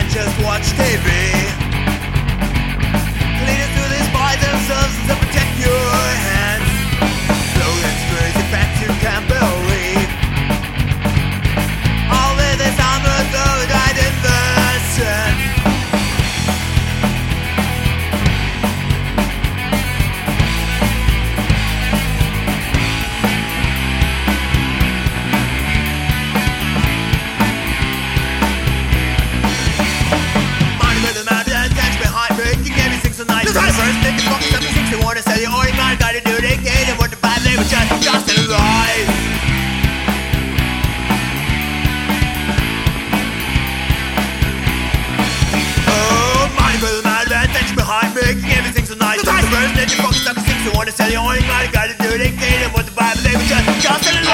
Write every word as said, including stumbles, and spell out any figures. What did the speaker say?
and just watch T V. Leaders do this by themselves to protect your hands. Slogans crazy facts you can't believe. All of this armor though died in the sun. The first thing you fucking up the things you wanna sell you all you gotta gotta do they get it what the bad they were just just a lie. Oh, money for the mad advantage behind making everything so nice. The first thing you fucking up the things you wanna sell you all you gotta gotta do they get it what the bad they were just just a lie.